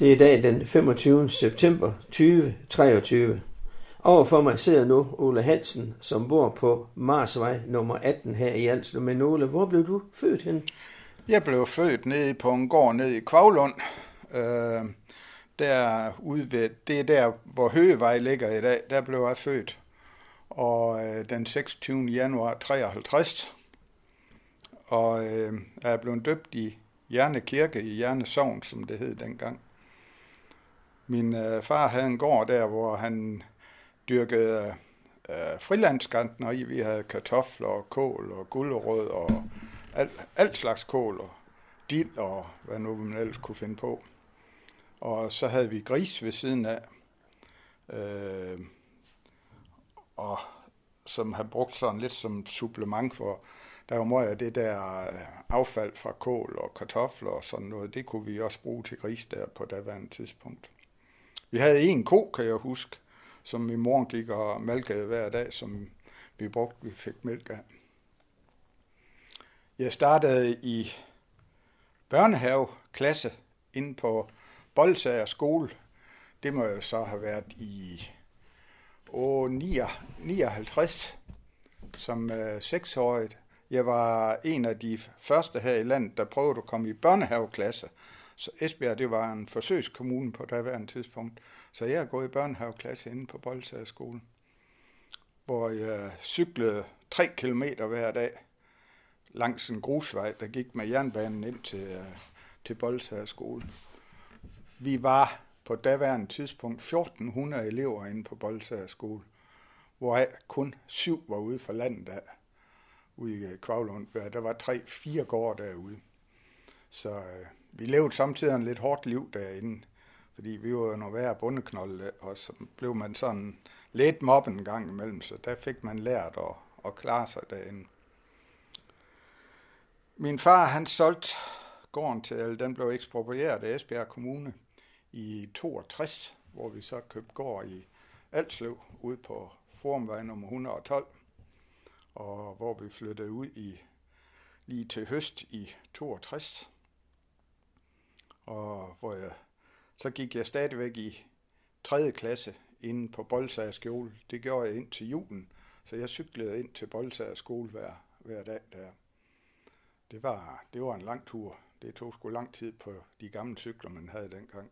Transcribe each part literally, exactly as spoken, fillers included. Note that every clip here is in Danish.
Det er i dag den femogtyvende september tyve treogtyve. Overfor mig sidder nu Ole Hansen, som bor på Marsvej nummer atten her i Alslev. Men Ole, hvor blev du født hen? Jeg blev født nede på en gård nede i Kvavlund. Øh, derude ved, det er der, hvor Høgevej ligger i dag. Der blev jeg født. Og øh, den seksogtyvende januar treoghalvtreds. Og øh, jeg er blevet døbt i Jerne Kirke i Jerne Sogn, som det hed dengang. Min øh, far havde en gård der, hvor han dyrkede øh, frilandskanten, og i vi havde kartofler og kål og gulerod og alt, alt slags kål og dild og hvad nu man ellers kunne finde på. Og så havde vi gris ved siden af, øh, og som havde brugt sådan lidt som supplement, for der var meget af det der affald fra kål og kartofler og sådan noget, det kunne vi også bruge til gris der på daværende tidspunkt. Vi havde en ko, kan jeg huske, som min mor gik og malkede hver dag, som vi brugte, vi fik mælk af. Jeg startede i børnehaveklasse inde på Bolsager skole. Det må jo så have været i år nioghalvtreds som øh, seksårig. Jeg var en af de første her i landet, der prøvede at komme i børnehaveklasse. Så Esbjerg, det var en forsøgskommune på daværende tidspunkt. Så jeg er gået i børnehaveklasse inde på Bolsager skole, hvor jeg cyklede tre kilometer hver dag langs en grusvej, der gik med jernbanen ind til, til Bolsager skole. Vi var på daværende tidspunkt fjorten hundrede elever inde på Bolsager skole, hvor kun syv var ude fra landet af, ude i Kvavlund. Der var tre, fire gårde derude. Så øh, vi levede samtidig en lidt hårdt liv derinde, fordi vi var jo nogle værre bondeknolde, og så blev man sådan lidt mobbet en gang imellem, så der fik man lært at, at klare sig derinde. Min far, han solgte gården til, eller den blev eksproprieret af Esbjerg Kommune i toogtres, hvor vi så købte gård i Alslev, ude på Forumvej nummer et hundrede og tolv, og hvor vi flyttede ud i lige til høst i toogtres. Og hvor jeg, så gik jeg stadigvæk i tredje klasse inde på Bolsager skole. Det gjorde jeg ind til julen, så jeg cyklede ind til Bolsager skole hver, hver dag der. Det var, det var en lang tur. Det tog sgu lang tid på de gamle cykler, man havde dengang.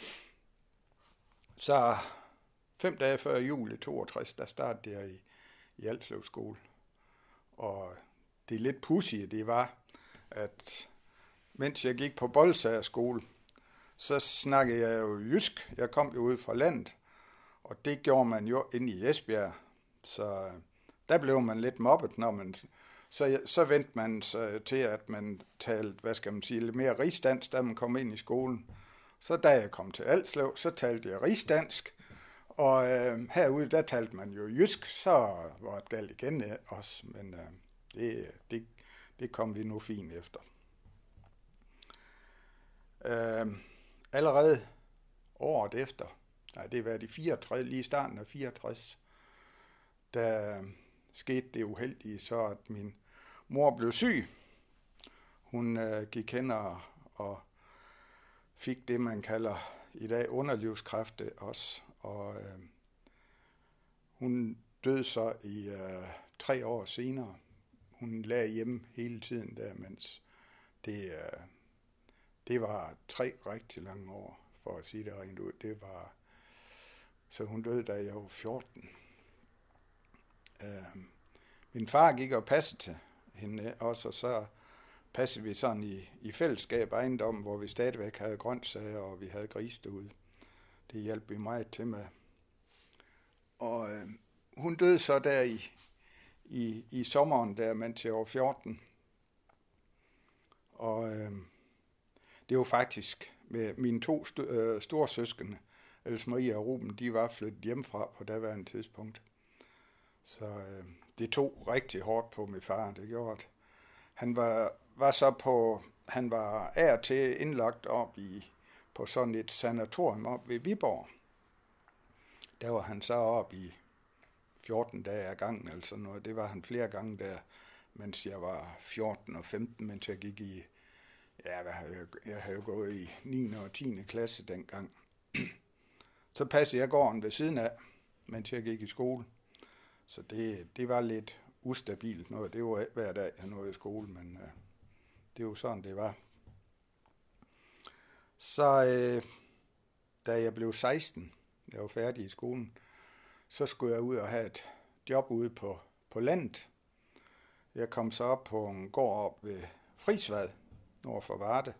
Så fem dage før jul i toogtres, der startede jeg i, i Alslev skole. Og det lidt pudsige, det var, at mens jeg gik på Bolsager skole, så snakkede jeg jo jysk. Jeg kom jo ud fra landet, og det gjorde man jo inde i Esbjerg. Så der blev man lidt mobbet, når man... Så, så vendte man sig til, at man talte, hvad skal man sige, lidt mere rigsdansk, da man kom ind i skolen. Så da jeg kom til Alslev, så talte jeg rigsdansk, og øh, herude, der talte man jo jysk, så var det galt igen også, men øh, det, det, det kom vi nu fint efter. Øh, allerede året efter, nej, det var de fireogtres, lige i starten af fireogtres, der skete det uheldige så, at min mor blev syg. Hun øh, gik hen og, og fik det, man kalder i dag underlivskræft også, og øh, hun døde så i øh, tre år senere. Hun lagde hjemme hele tiden der, mens det, øh, det var tre rigtig lange år, for at sige det rent ud. Det var, så hun døde, da jeg var fjorten. Øh, min far gik og passede til hende også, og så passede vi sådan i, i fællesskab ejendommen, hvor vi stadigvæk havde grøntsager, og vi havde gris derude. Det hjalp vi meget til med. Og øh, hun døde så der i, i, i sommeren, der mens jeg var fjorten. Og øh, det var faktisk med mine to st- øh, storsøskende, Else Marie og Ruben, de var flyttet hjemmefra på daværende tidspunkt. Så øh, det tog rigtig hårdt på min far, det gjorde det. Han var, var så på, han var af og til indlagt op i, på sådan et sanatorium op ved Viborg. Der var han så op i fjorten dage af gangen, eller sådan noget. Det var han flere gange der, mens jeg var fjorten og femten, mens jeg gik i, ja, jeg, jeg havde jo gået i niende og tiende klasse dengang. Så passede jeg gården ved siden af, mens jeg gik i skole. Så det, det var lidt ustabilt noget. Det var hver dag, jeg nåede i skole, men øh, det var sådan, det var. Så øh, da jeg blev seksten, jeg var færdig i skolen, så skulle jeg ud og have et job ude på, på landet. Jeg kom så op på en gård op ved Frisvad, nord for Varde.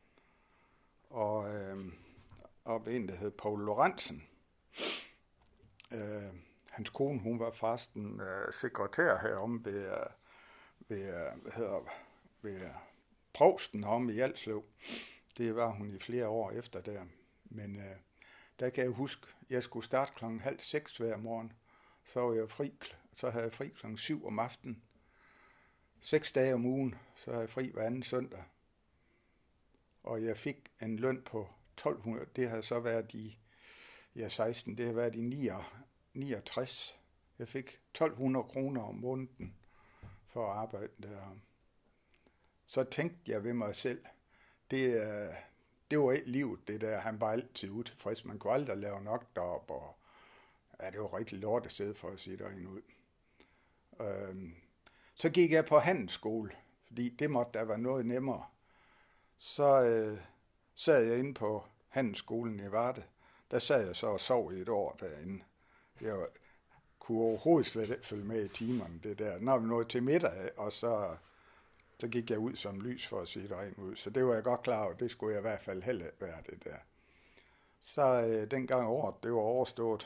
Og øh, op en, der hed Poul Lorentzen. Øh, hans kone, hun var forresten øh, sekretær herom ved, øh, ved, øh, hvad hedder, ved øh, provsten om i Alslev. Det var hun i flere år efter der. Men øh, der kan jeg huske, jeg skulle starte klokken halv seks hver morgen. Så var jeg fri, så havde jeg fri klokken syv om aftenen. Seks dage om ugen, så havde jeg fri hver anden søndag. Og jeg fik en løn på tolv hundrede. Det havde så været i ja, seksten, det havde været i niogtres. Jeg fik tolv hundrede kroner om måneden for at arbejde der. Så tænkte jeg ved mig selv, det, det var ikke livet, det der. Han var altid utilfreds. Man kunne aldrig lave nok derop, og ja, det var rigtig lort at sidde for at sige derinde ud. Øhm, så gik jeg på handelsskole, fordi det måtte da være noget nemmere. Så øh, sad jeg inde på handelsskolen i Varde. Der sad jeg så og sov i et år derinde. Jeg var, kunne overhovedet slet ikke følge med i timerne, det der. Når vi nåede til middag, og så, så gik jeg ud som lys for at sige derinde ud. Så det var jeg godt klar over, det skulle jeg i hvert fald heller være det der. Så øh, dengang året, det var overstået,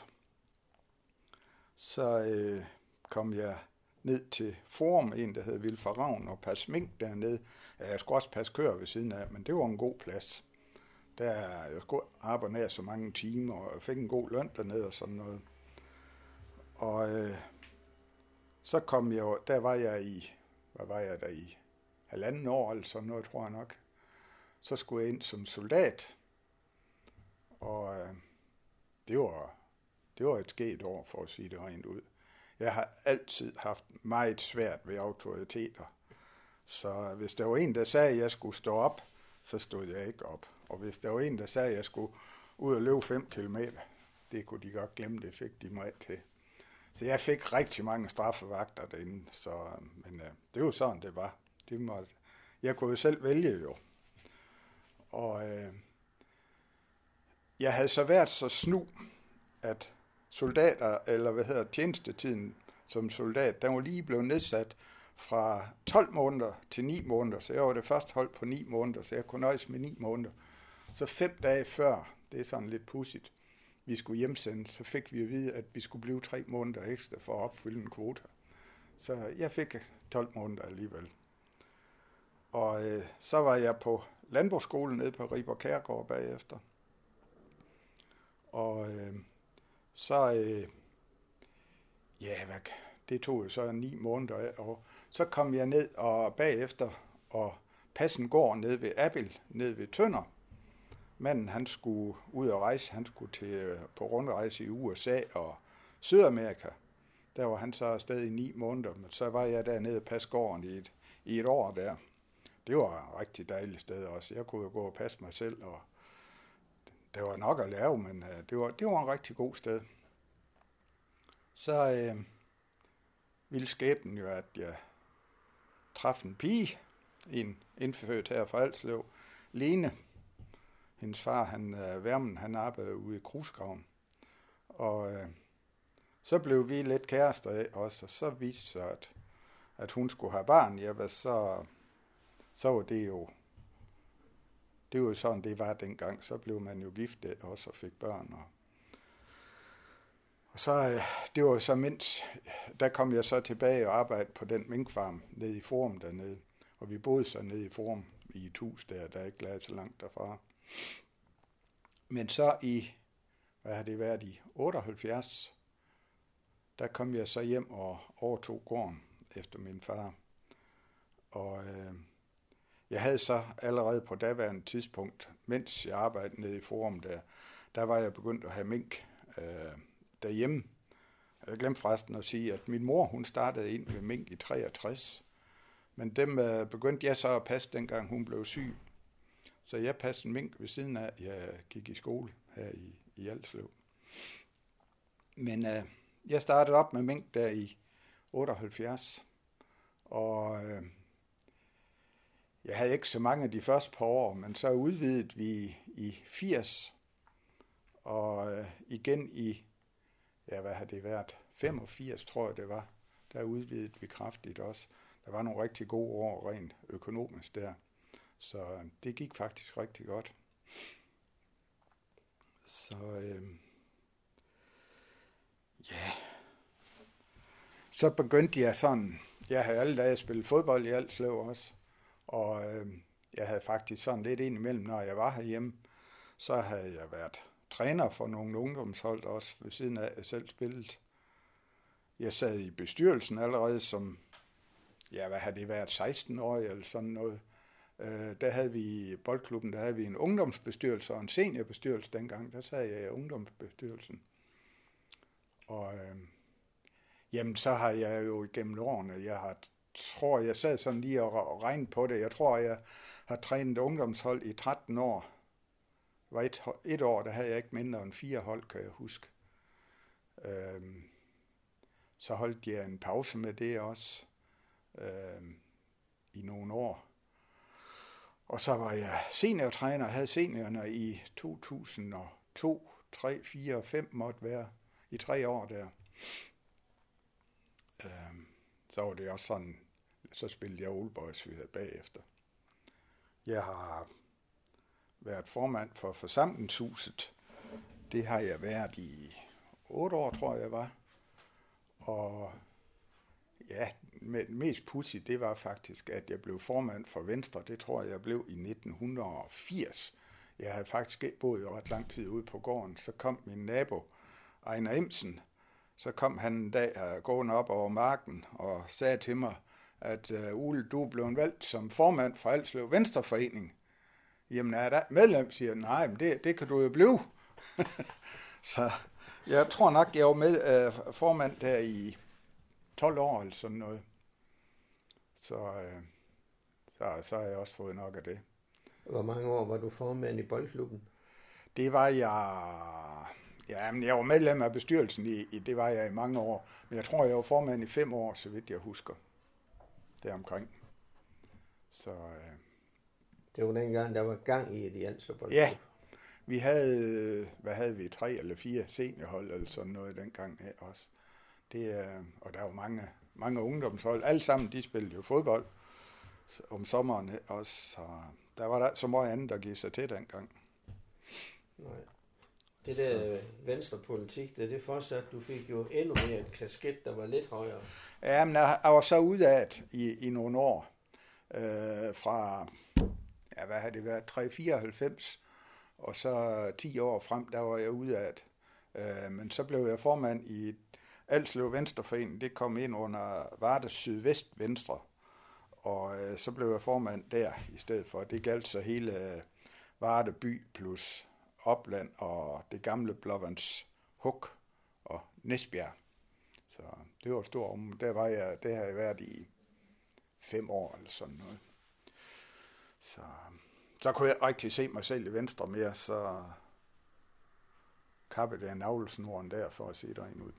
så øh, kom jeg ned til Forum, en der hed Vilfa Ravn, og passe mink dernede. Ja, jeg skulle også passe køer ved siden af, men det var en god plads. Der, jeg skulle arbejde nær så mange timer, og jeg fik en god løn dernede og sådan noget. Og øh, så kom jeg, der var jeg i, hvad var jeg der i, halvanden år eller sådan noget, tror jeg nok. Så skulle jeg ind som soldat, og øh, det var, det var et skægt år, for at sige det rent ud. Jeg har altid haft meget svært ved autoriteter. Så hvis der var en, der sagde, at jeg skulle stå op, så stod jeg ikke op. Og hvis der var en, der sagde, at jeg skulle ud og løbe fem kilometer, det kunne de godt glemme, det fik de mig til. Så jeg fik rigtig mange straffevagter derinde. Så, men øh, det var sådan, det var. Det måtte, jeg kunne jo selv vælge jo. Og øh, jeg havde så været så snu, at soldater, eller hvad hedder tjenestetiden som soldat, den var lige blevet nedsat fra tolv måneder til ni måneder, så jeg var det første hold på ni måneder, så jeg kunne nøjes med ni måneder. Så fem dage før, det er sådan lidt pudsigt, vi skulle hjemsendes, så fik vi at vide, at vi skulle blive tre måneder ekstra for at opfylde en kvote. Så jeg fik tolv måneder alligevel. Og øh, så var jeg på landbrugsskolen nede på Riber Kærgård bagefter. Og øh, så, øh, ja, hvad, det tog jo så ni måneder af, og så kom jeg ned og bagefter og passe en gård ned ved Abil, ned ved Tønder. Manden, han skulle ud og rejse, han skulle til, på rundrejse i U S A og Sydamerika. Der var han så afsted i ni måneder, men så var jeg dernede og passe gården i et, i et år der. Det var et rigtig dejligt sted også. Jeg kunne jo gå og passe mig selv, og det var nok at lave, men det var, det var en rigtig god sted. Så øh, ville skæbnen jo, at jeg traf en pige, en indfødt her fra Alslev, Lene. Hendes far, han øh, Værmen, han arbejdede ude i Grusgraven. Og øh, så blev vi lidt kærester af også, og så viste sig, at, at hun skulle have barn. Ja, så, så var det jo, det var jo sådan, det var dengang. Så blev man jo gift af også og fik børn. Og, og så, øh, det var så mens, der kom jeg så tilbage og arbejdede på den minkfarm nede i Forum dernede. Og vi boede så nede i Forum i et hus der, der er ikke ladet så langt derfra. Men så i, hvad har det været, i otteoghalvfjerds, der kom jeg så hjem og overtog gården efter min far. Og øh, jeg havde så allerede på daværende tidspunkt, mens jeg arbejdede nede i Forum der, der var jeg begyndt at have mink øh, derhjemme. Jeg glemte forresten at sige, at min mor, hun startede ind med mink i treogtres. Men dem øh, begyndte jeg så at passe, dengang hun blev syg. Så jeg passede mink ved siden af, jeg gik i skole her i, i Alslev. Men øh, jeg startede op med mink der i otteoghalvfjerds, og øh, jeg havde ikke så mange de første par år, men så udvidede vi i firs, og øh, igen i, ja hvad har det været, femogfirs tror jeg det var, der udvidede vi kraftigt også. Der var nogle rigtig gode år rent økonomisk der, så det gik faktisk rigtig godt. Så øh, ja, så begyndte jeg sådan, jeg havde alle dage spillet fodbold i Alslev også, og øh, jeg havde faktisk sådan lidt indimellem, når jeg var herhjemme, så havde jeg været træner for nogle ungdomshold også, ved siden af jeg selv spillet. Jeg sad i bestyrelsen allerede som, ja hvad havde det været, seksten år eller sådan noget. Øh, der havde vi i boldklubben, der havde vi en ungdomsbestyrelse og en seniorbestyrelse dengang, der sad jeg i ungdomsbestyrelsen. Og øh, jamen så har jeg jo igennem årene, jeg har, tror jeg sad sådan lige og regnede på det, jeg tror jeg har trænet ungdomshold i tretten år. Det var et, et år, der havde jeg ikke mindre end fire hold, kan jeg huske. Øh, så holdt jeg en pause med det også øh, i nogle år. Og så var jeg seniortræner, havde seniorerne i to tusind og to, tre, fire og fem måtte være i tre år der. Øhm, så var det også sådan, så spillede jeg Old Boys videre bagefter. Jeg har været formand for forsamlingshuset. Det har jeg været i otte år, tror jeg var. Og ja, mest pudsigt, det var faktisk, at jeg blev formand for Venstre. Det tror jeg, jeg blev i nitten firs. Jeg havde faktisk boet i ret lang tid ude på gården. Så kom min nabo, Ejner Imsen. Så kom han en dag gående op over marken og sagde til mig, at uh, Ole, du er blevet valgt som formand for Alslev Venstreforening. Jamen er der medlem, siger jeg, nej, men det, det kan du jo blive. Så jeg tror nok, jeg var med uh, formand der i tolv år eller sådan noget. Så, øh, så, så har jeg også fået nok af det. Hvor mange år var du formand i boldklubben? Det var jeg... Ja, men jeg var medlem af bestyrelsen i, i, det var jeg i mange år. Men jeg tror, jeg var formand i fem år, så vidt jeg husker. Deromkring. Så... Øh, det var dengang, der var gang i de Alslev boldklub. Ja, vi havde, hvad havde vi, tre eller fire seniorhold eller sådan noget dengang her også. Det, og der var mange, mange ungdomshold. Alle sammen, de spillede jo fodbold om sommeren også. Så der var der så meget andet, der gik sig til dengang. Nej. Det der venstrepolitik, det er det fortsat. Du fik jo endnu mere en kasket, der var lidt højere. Ja, men jeg var så ude af det i, i nogle år. Øh, fra, ja, hvad har det været, tre fireoghalvfems, og så ti år frem, der var jeg ude af det. Øh, men så blev jeg formand i Alslev Venstreforening. Det kom ind under Varde Sydvest Venstre, og øh, så blev jeg formand der i stedet for. Det galt så hele øh, Varde by plus Opland og det gamle Blåvands Huk og Næsbjerg. Så det var stort om. Der var jeg, det har jeg været i fem år eller sådan noget. Så, så kunne jeg rigtig se mig selv i Venstre mere, så kappede jeg navlesnoren der for at se derind ud.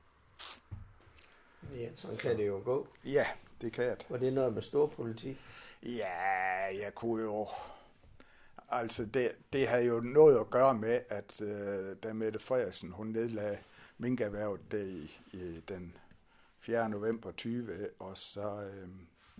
Ja, sådan kan det jo gå. Ja, det kan jeg. Og det er noget med stor politik? Ja, jeg kunne jo... Altså, det, det har jo noget at gøre med, at øh, da Mette Frederiksen, hun nedlagde minkerhvervet der i, i den fjerde november tyve, og så... Øh,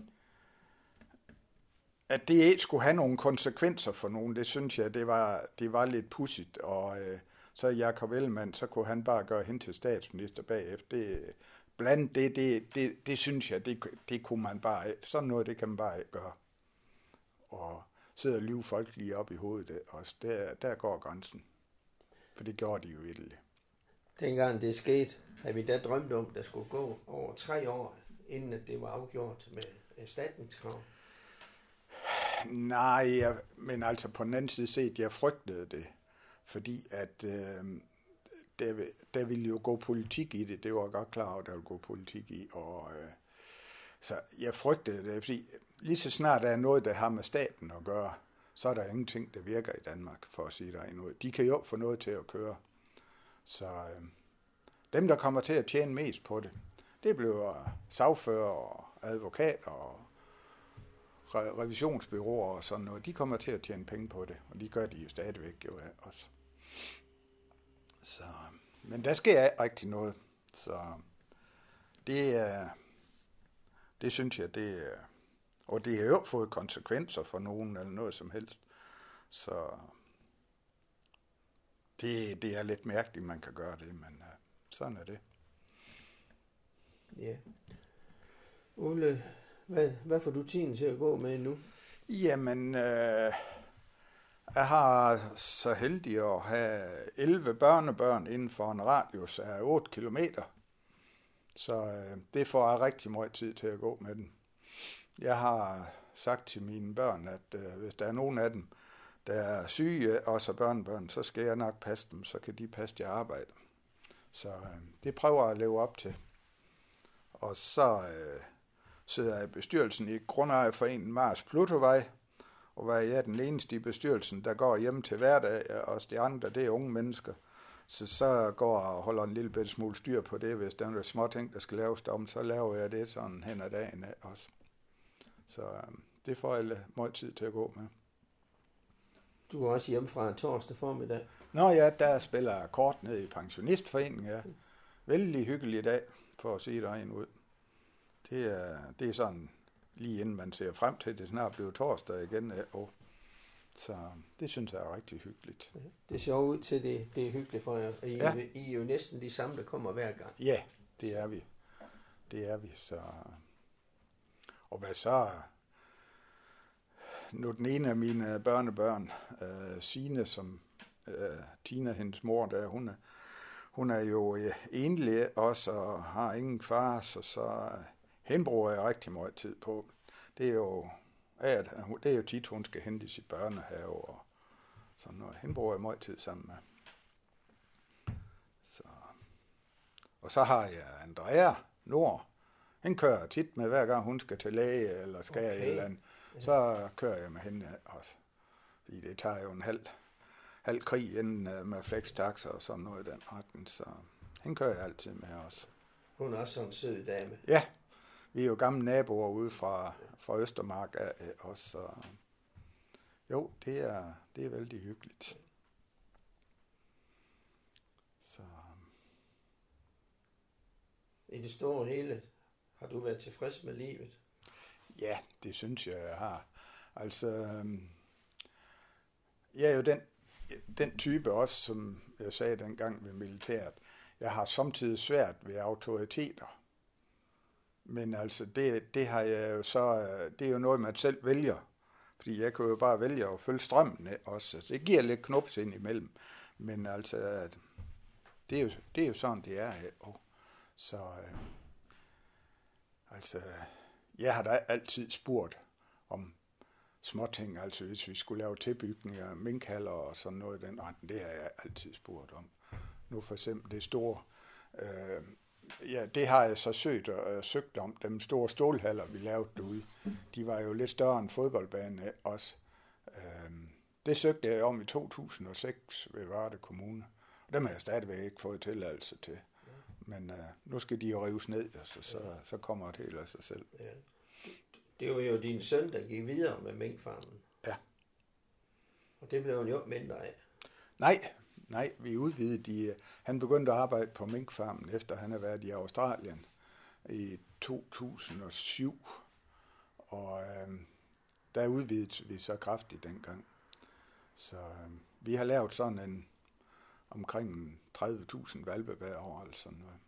at det ikke skulle have nogle konsekvenser for nogen, det synes jeg, det var, det var lidt pudsigt, og øh, så Jakob Ellemann, så kunne han bare gøre hende til statsminister bagefter. Det, blandt det, det, det, det synes jeg, det, det kunne man bare, sådan noget, det kan man bare ikke gøre. Og sidde og lyve folk lige op i hovedet også, der, der går grænsen. For det gjorde de jo virkelig. Dengang det skete, havde vi da drømt om, der skulle gå over tre år, inden det var afgjort med erstatningskrav. Nej, jeg, men altså på den anden side set, jeg frygtede det, fordi at øh, der, der ville jo gå politik i det. Det var jeg godt klar over, at der ville gå politik i, og øh, så jeg frygtede det, fordi lige så snart der er noget, der har med staten at gøre, så er der ingenting, der virker i Danmark, for at sige dig noget. De kan jo få noget til at køre. Så øh, dem, der kommer til at tjene mest på det, det bliver sagfører og advokater og re- revisionsbyråer og sådan noget. De kommer til at tjene penge på det, og de gør de jo stadigvæk jo også. Så, men der sker ikke rigtig noget. Så det er, det synes jeg, det er, og det har jo fået konsekvenser for nogen eller noget som helst. Så det, det er lidt mærkeligt, man kan gøre det, men uh, sådan er det. Ja. Ole, hvad, hvad får du tiden til at gå med nu? Jamen, øh, jeg har så heldig at have elleve børnebørn inden for en radius af otte kilometer. Så øh, det får jeg rigtig meget tid til at gå med den. Jeg har sagt til mine børn, at øh, hvis der er nogen af dem, der er syge, også børnebørn, så skal jeg nok passe dem, så kan de passe deres arbejde. Så øh, det prøver jeg at leve op til. Og så øh, sidder jeg i bestyrelsen i Grundejerforeningen Mars Plutovej, og hvor jeg er den eneste i bestyrelsen, der går hjem til hverdag, og de andre, det er unge mennesker. Så så går jeg og holder en lille bitte smule styr på det, hvis der er nogle små ting, der skal laves om, så laver jeg det sådan hen ad dagen af også. Så øh, det får jeg meget tid til at gå med. Du er også hjemme fra torsdag formiddag. Nå ja, der spiller jeg kort ned i pensionistforeningen, ja. Vældig hyggelig dag, for at sige det en ud. Det er, det er sådan, lige inden man ser frem til, det snart bliver torsdag igen. Og så det synes jeg er rigtig hyggeligt. Ja, det ser ud til, det, det er hyggeligt for jer. I, ja. I er jo næsten de samme, der kommer hver gang. Ja, det er vi. Det er vi, så... Og hvad så... Nu den ene af mine børnebørn, uh, Signe, som uh, Tina, hendes mor, der, hun er, hun er jo uh, enlig også og har ingen far, så, så uh, hende bruger jeg rigtig meget tid på. Det er jo, at, det er jo tit, hun skal hente i sit børnehave og sådan noget. Hende bruger jeg meget tid sammen med. Så. Og så har jeg Andrea Nord. Hende kører tit med, hver gang hun skal til læge eller skal okay. et eller andet. Så kører jeg med hende også. Fordi det tager jo en halv, halv krig inden med flextaxer og sådan noget i den retning. Så hende kører jeg altid med også. Hun er også sådan en sød dame. Ja, vi er jo gamle naboer ude fra, fra Østermark af også. Så jo, det er, det er vældig hyggeligt. Så. I det store hele har du været tilfreds med livet? Ja, det synes jeg, jeg har. Altså, jeg er jo den, den type også, som jeg sagde dengang ved militæret. Jeg har samtidig svært ved autoriteter. Men altså, det, det har jeg jo så, det er jo noget, man selv vælger. Fordi jeg kan jo bare vælge at følge strømmen også. Så det giver lidt knups ind imellem. Men altså, det er jo, det er jo sådan, det er. Så, altså... Jeg har da altid spurgt om småting, altså hvis vi skulle lave tilbygninger, minkhaller og sådan noget i den retning, det har jeg altid spurgt om. Nu for eksempel det store, øh, ja, det har jeg så søgt og øh, søgt om, dem store stålhaller, vi lavede derude, de var jo lidt større end fodboldbanen også. Øh, det søgte jeg om i to tusind og seks ved Varde Kommune, og dem har jeg stadigvæk ikke fået tilladelse til. Men øh, nu skal de jo rives ned, altså, så, så kommer det helt af sig selv. Ja. Det var jo din søn, der gik videre med minkfarmen. Ja. Og det blev han jo mindre af. Nej, nej, vi udvidede de. Han begyndte at arbejde på minkfarmen, efter han havde været i Australien i to tusind og syv. Og øh, der udvidede vi så kraftigt dengang. Så øh, vi har lavet sådan en omkring tredive tusind hvalpe hver år, eller sådan noget.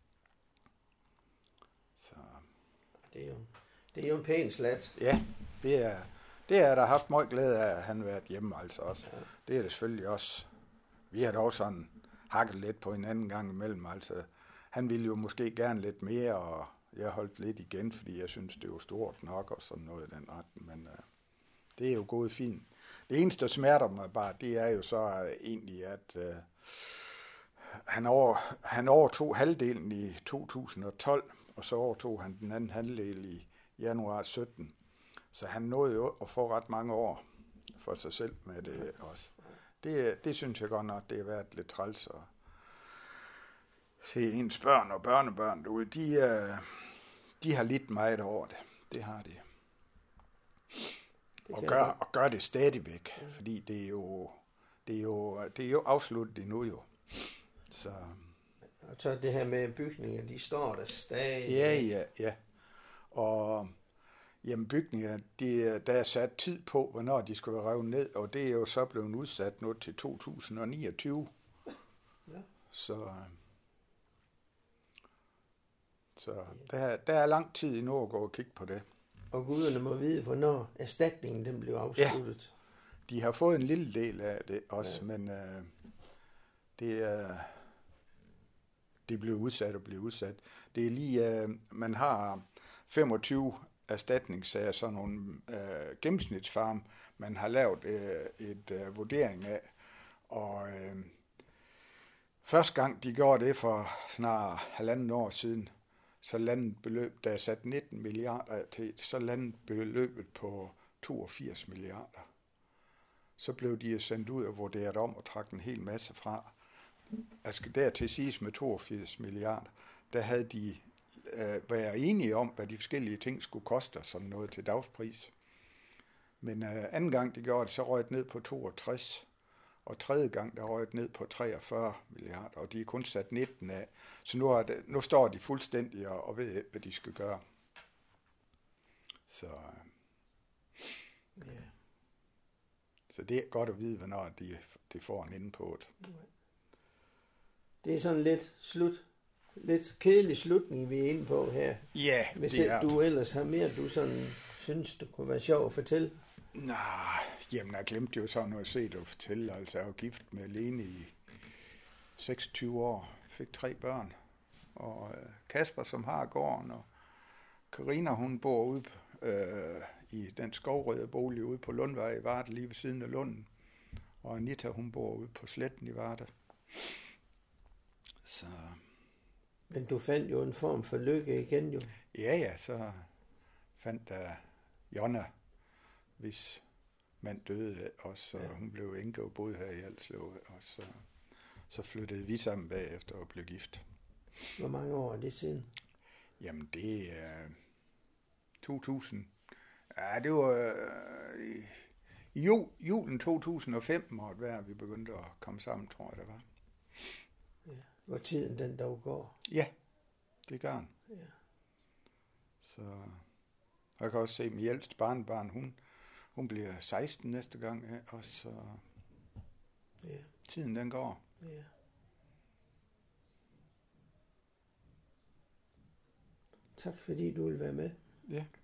Så. Det er jo, det er jo en pæn slat. Ja, det er, det er der haft meget glæde af, at han har været hjemme altså også. Ja. Det er det selvfølgelig også. Vi har dog sådan hakket lidt på en anden gang imellem, altså. Han ville jo måske gerne lidt mere, og jeg holdt lidt igen, fordi jeg synes, det var stort nok og sådan noget i den retning, men uh, det er jo gået fint. Det eneste, der smerter mig bare, det er jo så uh, egentlig, at uh, han, over, han overtog halvdelen i to tusind og tolv, og så overtog han den anden halvdel i januar sytten. Så han nåede jo at få ret mange år for sig selv med det også. Det, det synes jeg godt nok, det har været lidt træls at se ens børn og børnebørn derude. De, de har lidt meget over det. Det har de. Det og, gør, og gør det stadigvæk, ja. Fordi det er jo, det er jo, det er jo afsluttet endnu jo. Så... Og så det her med bygninger, de står der stadig. Ja, ja, ja. Og jamen bygninger, de, der er sat tid på, hvornår de skal være revet ned, og det er jo så blevet udsat nu til to tusind og niogtyve. Ja. Så, så der, der er lang tid endnu at gå og kigge på det. Og guderne må vide, hvornår erstatningen den blev afsluttet. Ja, de har fået en lille del af det også, ja. Men øh, det er... Det bliver udsat og bliver udsat. Det er lige, øh, man har femogtyve erstatningssager, sådan nogle øh, gennemsnitsfarm, man har lavet øh, et øh, vurdering af. Og øh, første gang de gjorde det for snart halvanden år siden, så landede beløb, der er sat nitten milliarder til, så landede beløbet på toogfirs milliarder. Så blev de sendt ud og vurderet om og trak en hel masse fra. Altså der til siges med toogfirs milliarder, der havde de øh, været enige om, hvad de forskellige ting skulle koste, som noget til dagspris. Men øh, anden gang de gjorde det, så røg det ned på toogtres, og tredje gang der røg det ned på treogfyrre milliarder, og de er kun sat nitten af. Så nu, er det, nu står de fuldstændig og, og ved, hvad de skal gøre. Så, øh, yeah. så det er godt at vide, hvornår de, de får en ende på det. Okay. Det er sådan lidt slut, lidt kedelig slutning, vi er inde på her. Ja, Hvis det er. du ellers har mere, du sådan synes, du kunne være sjov at fortælle. Nej, jamen jeg glemte jo sådan noget set at fortælle. Altså jeg var gift med Lene i seksogtyve år, fik tre børn. Og Kasper, som har gården, og Karina, hun bor ude øh, i den skovrede bolig ude på Lundvej i Varde, lige ved siden af Lunden. Og Anita, hun bor ude på Sletten i Varde. Så... Men du fandt jo en form for lykke igen jo. Ja, ja, så fandt der Jonna, hvis mand døde også, og ja. Hun blev enke og boede her i Alslev, og så, så flyttede vi sammen bagefter og blev gift. Hvor mange år er det siden? Jamen det er to tusind. Ja, det var øh, i, i jul, julen to tusind og fem måtte være, vi begyndte at komme sammen, tror jeg det var. Ja. Hvor tiden den dog går. Ja, det gør den. Ja. Så jeg kan også se, at min ældste barnebarn, hun, hun bliver seksten næste gang, ja, og så ja. Tiden den går. Ja. Tak fordi du vil være med. Ja.